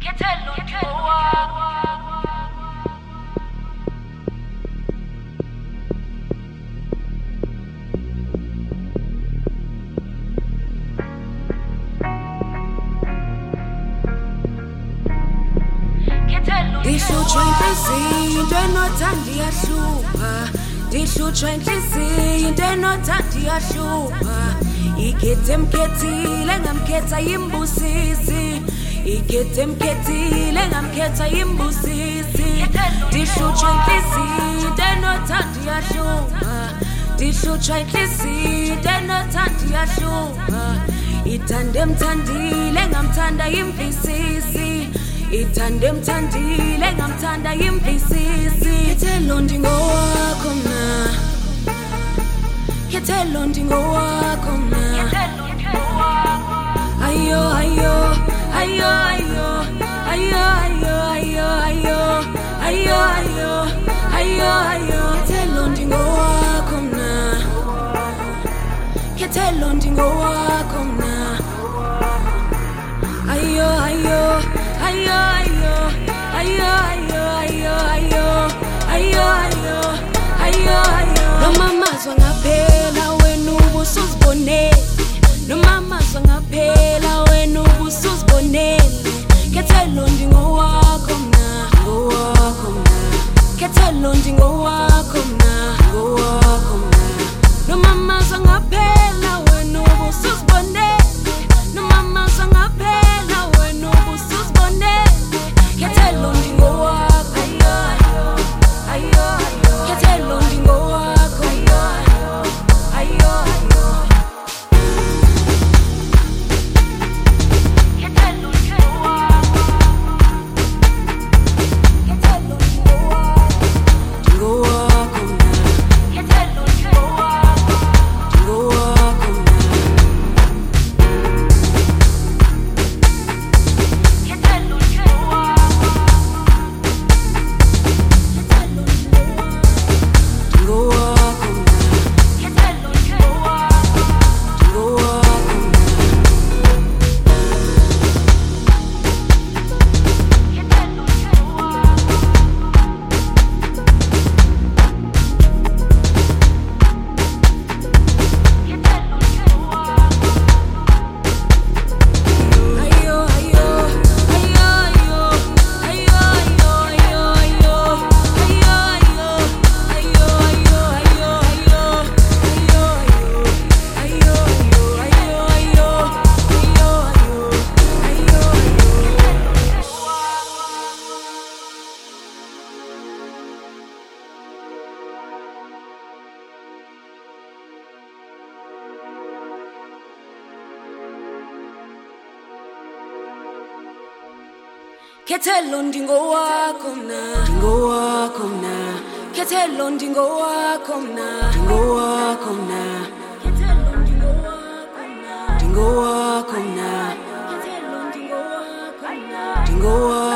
Itandem tandile ngamthanda imvisisi Itandem tandile ngamthanda imvisisi Kethelo ndingo wakho na Kethelo ndingo wakho na Ayo ayo ayo ayo ayo ayo ayo ayo ayo ayo ayo ayo Kethelo ndingo wakho na Kethelo ndingo wakho na Ayo ayo ayo ayo ayo ayo ayo ayo ayo ayo ayo Noma mazwa ngaphela wena ubusuzibonele Noma mazwa ngaphela wena ubusuzibonele Kethelo ndingo wakho mna ngo wakho mna Kethelo ndingo wakho mna ngo wakho mna Noma mazwa ngaphela wena ubusuzibonele Noma mazwa ngaphela wena ubusuzibonele Kethelo ndingo wakho ayo ayo ayo Kethelo ndingo wakho ayo ayo ayo Kethelo ndingo wakho Kethelo ndingo wakho Kethelo ndingo wakho Kethelo ndingo wakho mna ndingo wakho mna Kethelo ndingo wakho mna ndingo wakho mna Kethelo ndingo wakho mna ndingo wakho mna Kethelo ndingo wakho mna ndingo wakho